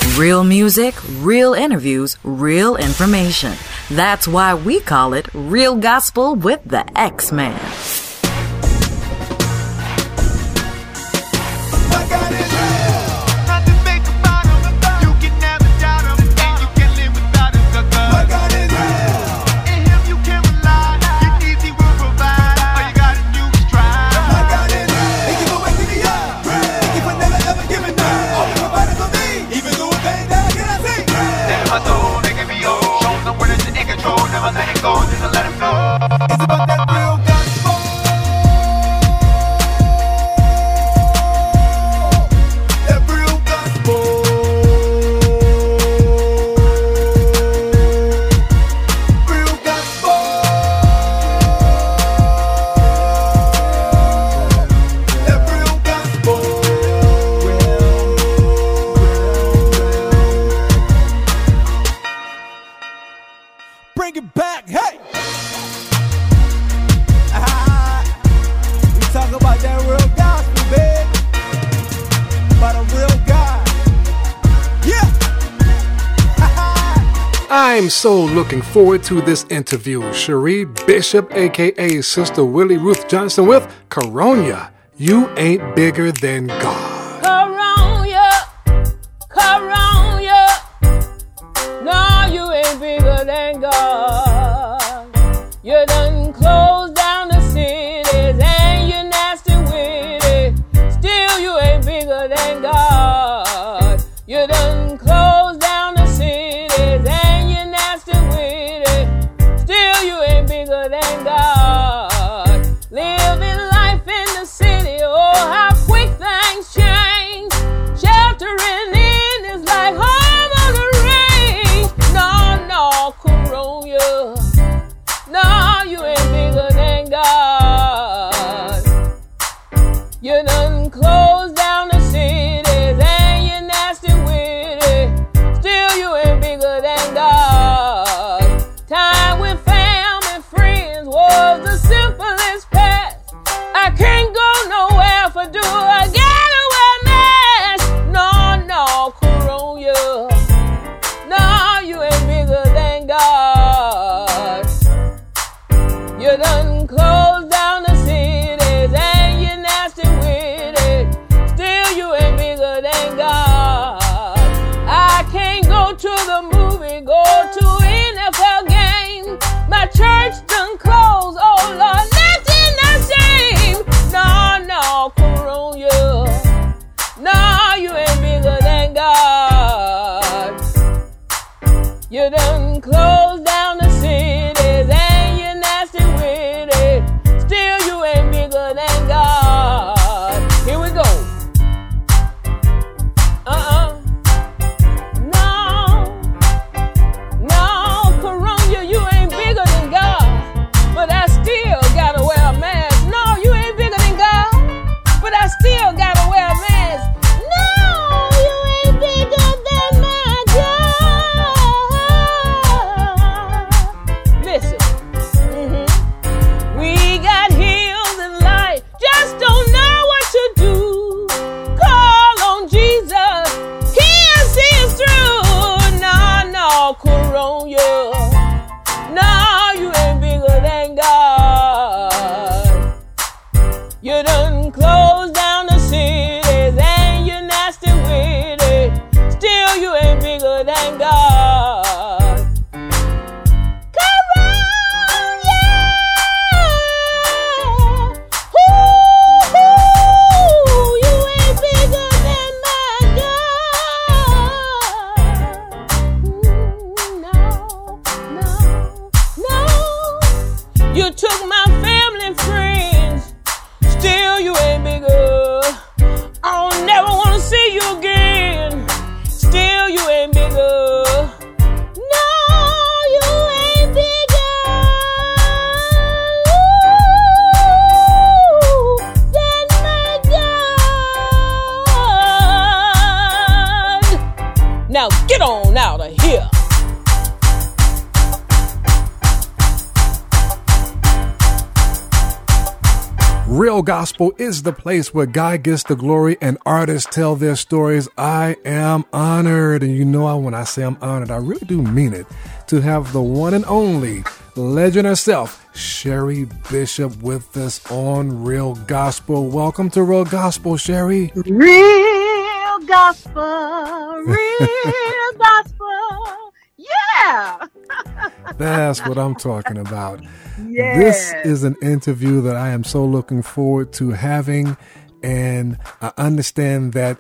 Real music, real interviews, real information. That's why we call it Real Gospel with the X-Man. Bring it back, hey! We talk about that real gospel, babe. About a real God. Yeah! I'm so looking forward to this interview. Cherie Bishop, a.k.a. Sister Willie Ruth Johnson with Coronia. You ain't bigger than God. No, you ain't bigger than God. You done closed down the cities and you're nasty with it. Still, you ain't bigger than God. You done closed down the cities and you're nasty with it. Still, you ain't bigger than God. Living life in the city, oh, how quick things change. Sheltering in is like home on the range. No, Coronia. No, you ain't bigger than God. You done closed down the cities and you're nasty with it. Still, you ain't bigger than God. Time with family, friends was the simplest past. I can't go nowhere for do I gotta wear mask. No, Coronia. No, you ain't bigger than God. You done closed down the cities and you're nasty with it. Still, you ain't bigger than God. I can't go to the movie, go to NFL game. My church done closed, oh Lord, nothing the same. No, Coronia. No, you ain't bigger than God. You done closed down the cities and you're nasty with it. Still, you ain't bigger than God. Here we go. No, Coronia, you ain't bigger than God. But I still gotta wear a mask. No, you ain't bigger than God. But I still gotta wear a mask. No, you ain't bigger than my God. Listen, we got hills in life, just don't know what to do. Call on Jesus, he'll see us through. No, Coronia. No, you ain't bigger than God. You done closed down the cities and you're nasty with it. Still, you ain't bigger than God. Coronia! Ooh, you ain't bigger than my God. No. You took my family and friends. Still, you ain't bigger. I don't never want to see you again. Still, you ain't bigger. No, you ain't bigger than my God. Now get on out of here. Real Gospel is the place where God gets the glory and artists tell their stories. I am honored. And you know, when I say I'm honored, I really do mean it, to have the one and only legend herself, Sherry Bishop, with us on Real Gospel. Welcome to Real Gospel, Sherry. Real gospel, real gospel. Yeah. That's what I'm talking about. Yeah. This is an interview that I am so looking forward to having, and I understand that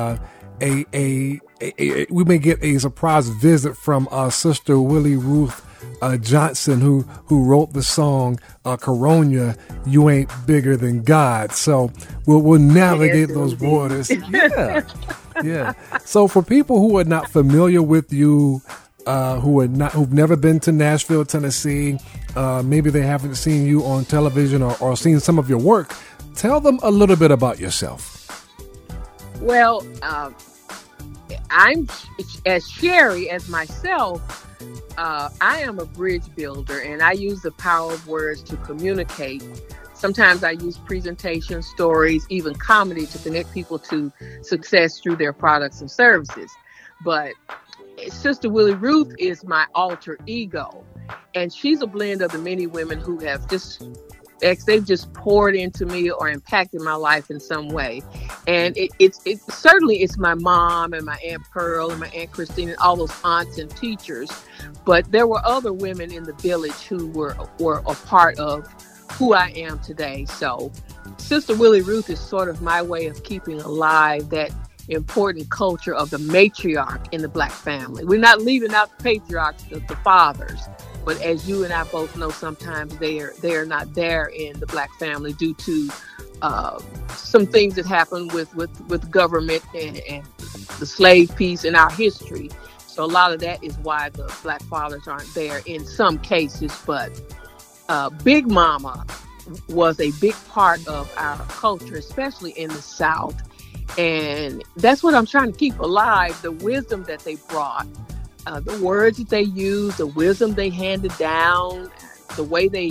we may get a surprise visit from Sister Willie Ruth Johnson, who wrote the song Coronia, You Ain't Bigger Than God. So we'll navigate those borders. Yeah. So for people who are not familiar with you, who've never been to Nashville, Tennessee, maybe they haven't seen you on television or seen some of your work, tell them a little bit about yourself. Well, I'm as Sherry as myself. I am a bridge builder, and I use the power of words to communicate. Sometimes I use presentations, stories, even comedy to connect people to success through their products and services. But Sister Willie Ruth is my alter ego, and she's a blend of the many women who have they've just poured into me or impacted my life in some way. And it's certainly my mom and my Aunt Pearl and my Aunt Christine and all those aunts and teachers. But there were other women in the village who were a part of who I am today. So Sister Willie Ruth is sort of my way of keeping alive that important culture of the matriarch in the Black family. We're not leaving out the patriarchs, the fathers. But as you and I both know, sometimes they are not there in the Black family due to some things that happen with government and the slave piece in our history. So a lot of that is why the Black fathers aren't there in some cases. But Big Mama was a big part of our culture, especially in the South. And that's what I'm trying to keep alive, the wisdom that they brought. The words that they used, the wisdom they handed down, the way they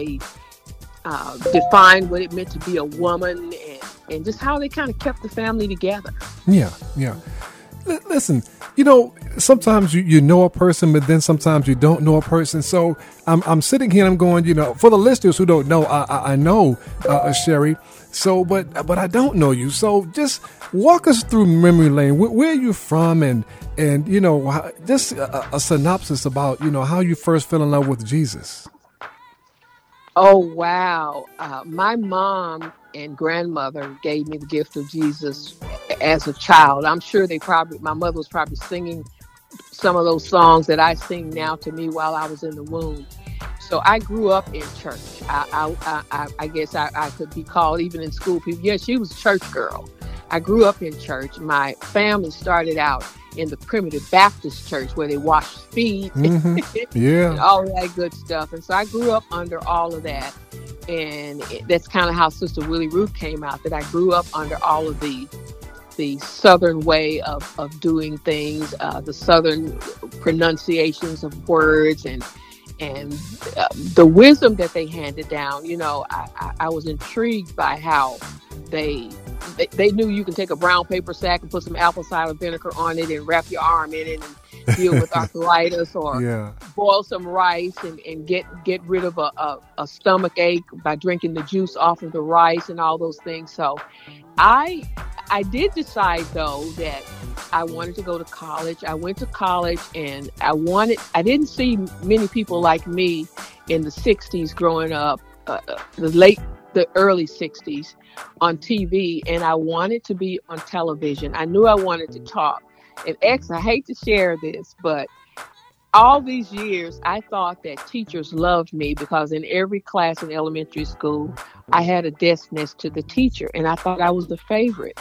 defined what it meant to be a woman, and just how they kind of kept the family together. Yeah. Listen, sometimes you know a person, but then sometimes you don't know a person. So I'm sitting here and I'm going, for the listeners who don't know, I know Sherry. So, but I don't know you. So just walk us through memory lane. Where are you from? And just a synopsis about, how you first fell in love with Jesus. Oh, wow. My mom and grandmother gave me the gift of Jesus as a child. I'm sure my mother was probably singing some of those songs that I sing now to me while I was in the womb. So I grew up in church. I guess I could be called, even in school, people, yeah, she was a church girl. I grew up in church. My family started out in the Primitive Baptist Church where they washed feet, and all that good stuff. And so I grew up under all of that. And that's kind of how Sister Willie Ruth came out, that I grew up under all of the Southern way of doing things, the Southern pronunciations of words and the wisdom that they handed down. I was intrigued by how they knew you can take a brown paper sack and put some apple cider vinegar on it and wrap your arm in it and deal with arthritis, or boil some rice and get rid of a stomach ache by drinking the juice off of the rice and all those things. So I did decide, though, that I wanted to go to college. I went to college, and I didn't see many people like me in the 60s growing up, the early 60s on TV, and I wanted to be on television. I knew I wanted to talk. And I hate to share this, but all these years, I thought that teachers loved me because in every class in elementary school, I had a desk next to the teacher, and I thought I was the favorite.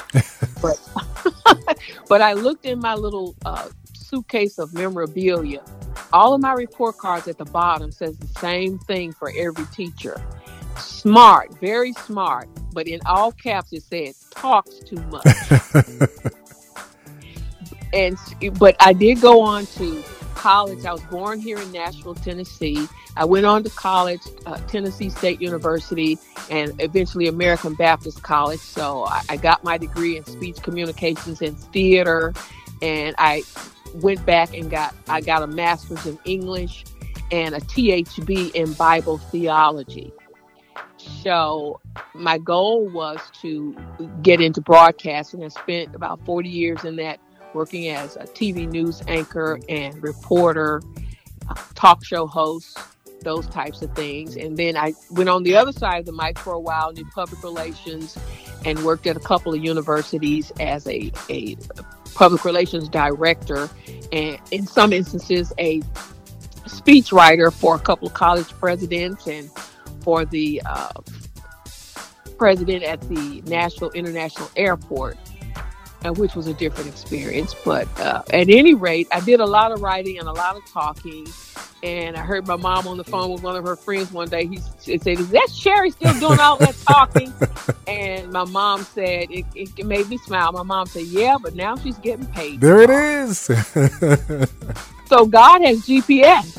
But I looked in my little suitcase of memorabilia. All of my report cards at the bottom says the same thing for every teacher. Smart, very smart, but in all caps it said talks too much. But I did go on to college. I was born here in Nashville, Tennessee. I went on to college, Tennessee State University, and eventually American Baptist College. So I got my degree in speech communications and theater, and I went back and got a master's in English and a THB in Bible theology. So my goal was to get into broadcasting. I spent about 40 years in that, working as a TV news anchor and reporter, talk show host, those types of things. And then I went on the other side of the mic for a while, did public relations, and worked at a couple of universities as a public relations director, and in some instances a speechwriter for a couple of college presidents and for the president at the Nashville International Airport, which was a different experience. But at any rate, I did a lot of writing and a lot of talking. And I heard my mom on the phone with one of her friends one day. He said, "Is that Sherry still doing all that talking?" And my mom said, it made me smile. My mom said, "Yeah, but now she's getting paid." There it is. So God has GPS.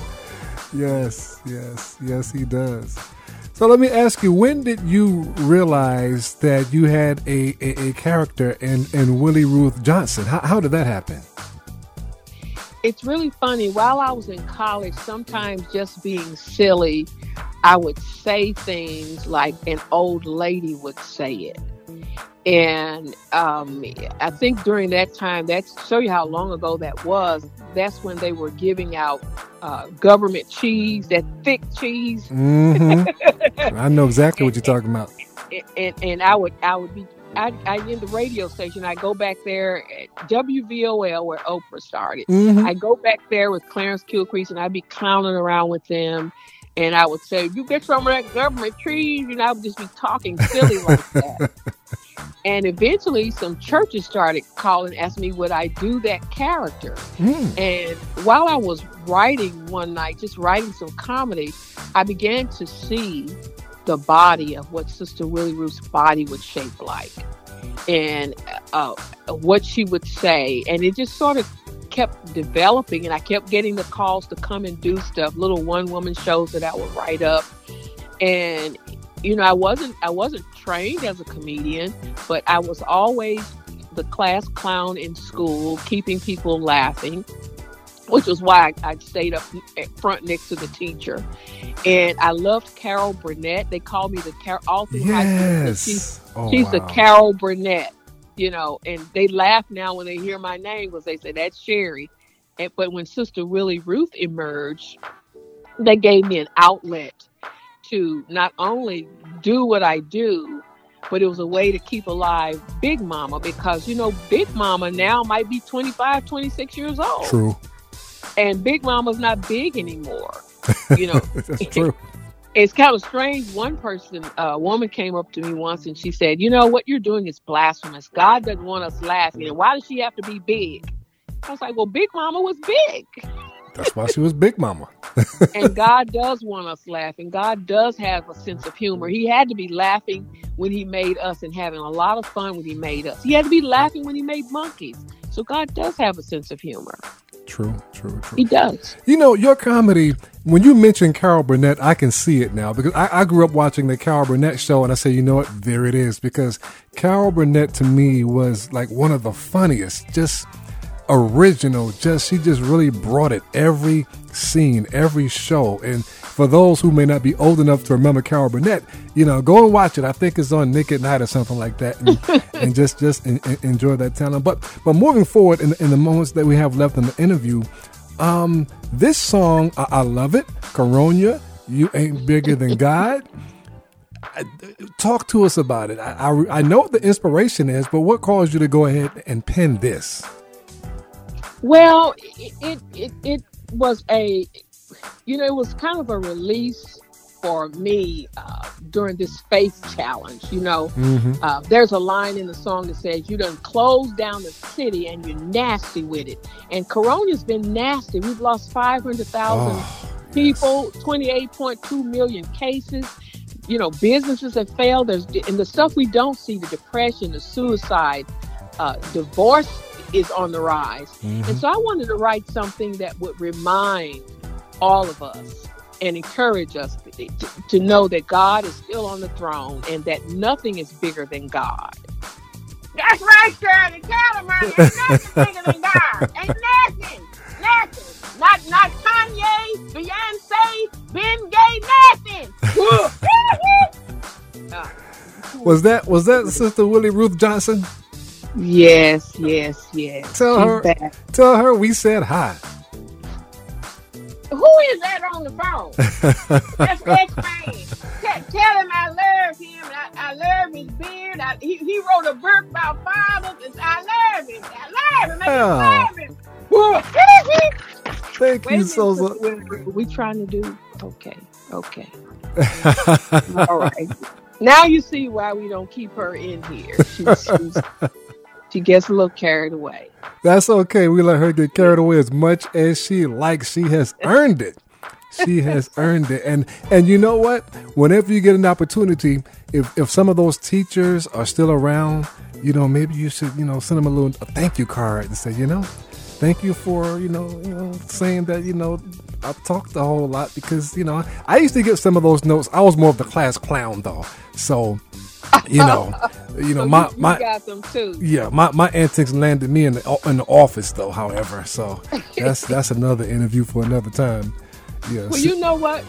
Yes, he does. So let me ask you, when did you realize that you had a character in Willie Ruth Johnson? How did that happen? It's really funny. While I was in college, sometimes just being silly, I would say things like an old lady would say it. And I think during that time, that's show you how long ago that was. That's when they were giving out government cheese, that thick cheese. Mm-hmm. I know exactly what you're talking about. And I would be in the radio station. I go back there at WVOL where Oprah started. Mm-hmm. I go back there with Clarence Kilcrease, and I'd be clowning around with them. And I would say, "You get some of that government cheese," and I would just be talking silly like that. And eventually some churches started calling, asking me would I do that character. And while I was writing one night, just writing some comedy, I began to see the body of what Sister Willie Ruth's body would shape like, and what she would say. And it just sort of kept developing, and I kept getting the calls to come and do stuff, little one-woman shows that I would write up. And you know, I wasn't trained as a comedian, but I was always the class clown in school, keeping people laughing, which was why I stayed up front next to the teacher. And I loved Carol Burnett. They called me the Carol all through high school. She's the Carol Burnett, you know, and they laugh now when they hear my name because they say, "That's Sherry." But when Sister Willie Ruth emerged, they gave me an outlet to not only do what I do, but it was a way to keep alive Big Mama, because, you know, Big Mama now might be 25, 26 years old. True. And Big Mama's not big anymore. You know, that's true. It's kind of strange. One person, a woman came up to me once and she said, "You know, what you're doing is blasphemous. God doesn't want us laughing. And why does she have to be big?" I was like, "Well, Big Mama was big." That's why she was Big Mama. And God does want us laughing. God does have a sense of humor. He had to be laughing when he made us and having a lot of fun when he made us. He had to be laughing when he made monkeys. So God does have a sense of humor. True. He does. You know, your comedy, when you mention Carol Burnett, I can see it now, because I grew up watching the Carol Burnett show, and I say, you know what, there it is, because Carol Burnett to me was like one of the funniest, just original, she just really brought it every scene, every show. And for those who may not be old enough to remember Carol Burnett, you know, go and watch it. I think it's on Nick at Night or something like that, and just enjoy that talent. But moving forward in the moments that we have left in the interview, this song, I love it. Coronia, You Ain't Bigger Than God. Talk to us about it. I know what the inspiration is, but what caused you to go ahead and pen this? Well, it was it was kind of a release for me during this faith challenge. You know, there's a line in the song that says, "You done closed down the city and you're nasty with it." And Coronia's been nasty. We've lost 500,000 people, 28.2 million cases. You know, businesses have failed. And the stuff we don't see, the depression, the suicide, divorce is on the rise. And so I wanted to write something that would remind all of us and encourage us to know that God is still on the throne and that nothing is bigger than God. That's right, Shirley. Tell them, ain't nothing bigger than God. Ain't nothing. Not Kanye, Beyonce, Ben Gay, nothing. Was that Sister Willie Ruth Johnson? Yes. Tell her we said hi. Who is that on the phone? That's X-Man. Tell him I love him. I love his beard. He wrote a book about fathers. I love him. I love him. Thank you so much. What are we trying to do? Okay. All right. Now you see why we don't keep her in here. She gets a little carried away. That's okay. We let her get carried away as much as she likes. She has earned it. She has earned it. And you know what? Whenever you get an opportunity, if some of those teachers are still around, maybe you should, send them a thank you card and say, thank you for, saying that, I've talked a whole lot because, I used to get some of those notes. I was more of the class clown though. So, So my you got them too. Yeah, my antics landed me in the office though. However, so that's another interview for another time. Yes. Well, you know what,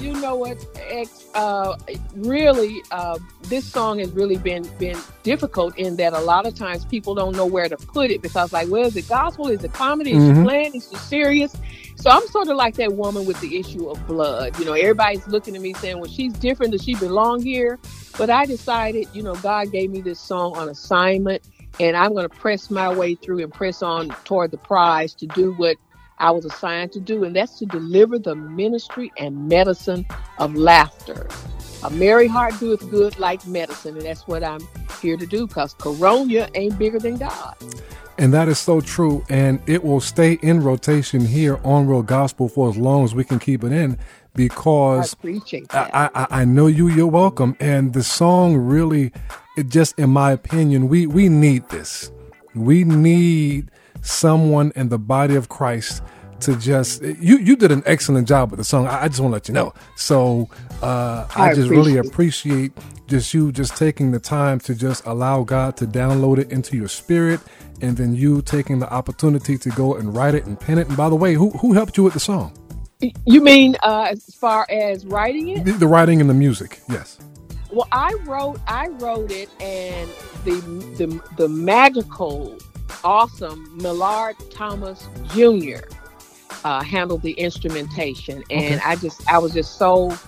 X. Really, this song has really been difficult in that a lot of times people don't know where to put it because, like, well, is it gospel? Is it comedy? Is it playing? Is it serious? So I'm sort of like that woman with the issue of blood. Everybody's looking at me saying, well, she's different. Does she belong here? But I decided, God gave me this song on assignment, and I'm going to press my way through and press on toward the prize to do what I was assigned to do, and that's to deliver the ministry and medicine of laughter. A merry heart doeth good like medicine, and that's what I'm here to do because Corona ain't bigger than God. And that is so true, and it will stay in rotation here on Real Gospel for as long as we can keep it in because I appreciate that. I know you're welcome. And the song really, it just, in my opinion, we need this. We need someone in the body of Christ to just, you did an excellent job with the song. I just want to let you know. So I just really appreciate you taking the time to just allow God to download it into your spirit, and then you taking the opportunity to go and write it and pen it. And by the way, who helped you with the song? You mean as far as writing it? The writing and the music, yes. Well, I wrote it, and the magical, awesome Millard Thomas Jr. Handled the instrumentation, and okay. I was just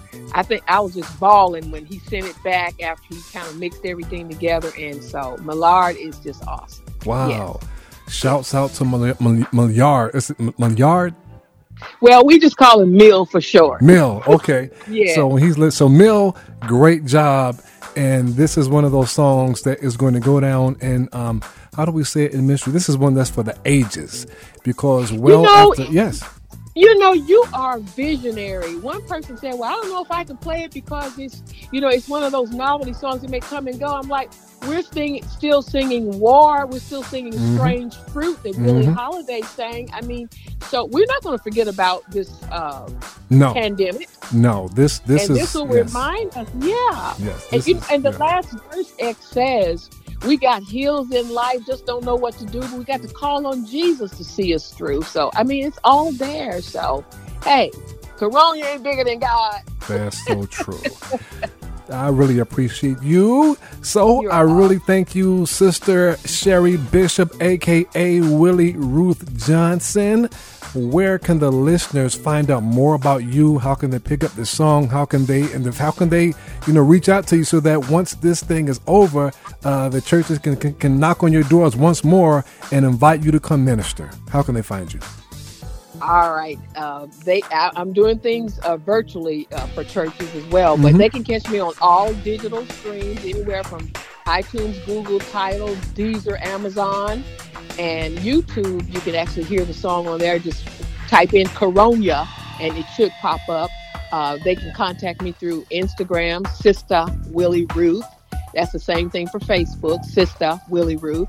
bawling when he sent it back after he kind of mixed everything together, and so Millard is just awesome. Wow! Yes. Shouts out to Millard. Is it Millard? Well, we just call him Mill for short. Mill, okay. Yeah. So when Mill, great job. And this is one of those songs that is going to go down in, how do we say it in ministry? This is one that's for the ages because yes. You are visionary. One person said, well, I don't know if I can play it because it's one of those novelty songs that may come and go. I'm like, we're still singing War. We're still singing Strange Fruit that Billie Holiday sang. I mean, so we're not going to forget about this pandemic. No, this will remind us. Yeah. Yes. And the last verse X says, we got hills in life, just don't know what to do, but we got to call on Jesus to see us through. So, I mean, it's all there. So, hey, Corona ain't bigger than God. That's so true. I really appreciate you. So I really thank you, Sister Sherry Bishop, a.k.a. Willie Ruth Johnson. Where can the listeners find out more about you? How can they pick up the song? How can they reach out to you so that once this thing is over, the churches can knock on your doors once more and invite you to come minister? How can they find you? All right. I'm doing things virtually for churches as well, but they can catch me on all digital streams, anywhere from iTunes, Google, Tidal, Deezer, Amazon, and YouTube. You can actually hear the song on there. Just type in Corona and it should pop up. They can contact me through Instagram, Sister Willie Ruth. That's the same thing for Facebook, Sister Willie Ruth.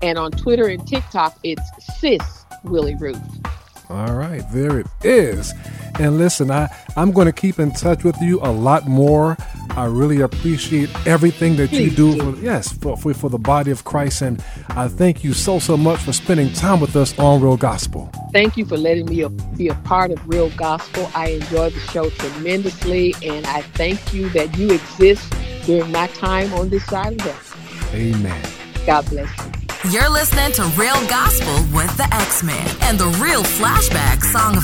And on Twitter and TikTok, it's Sis Willie Ruth. All right, there it is. And listen, I'm going to keep in touch with you a lot more. I really appreciate everything that you do for the body of Christ. And I thank you so much for spending time with us on Real Gospel. Thank you for letting me be a part of Real Gospel. I enjoy the show tremendously, and I thank you that you exist during my time on this side of heaven. Amen. God bless you. You're listening to Real Gospel with the X-Men and the Real Flashback Song of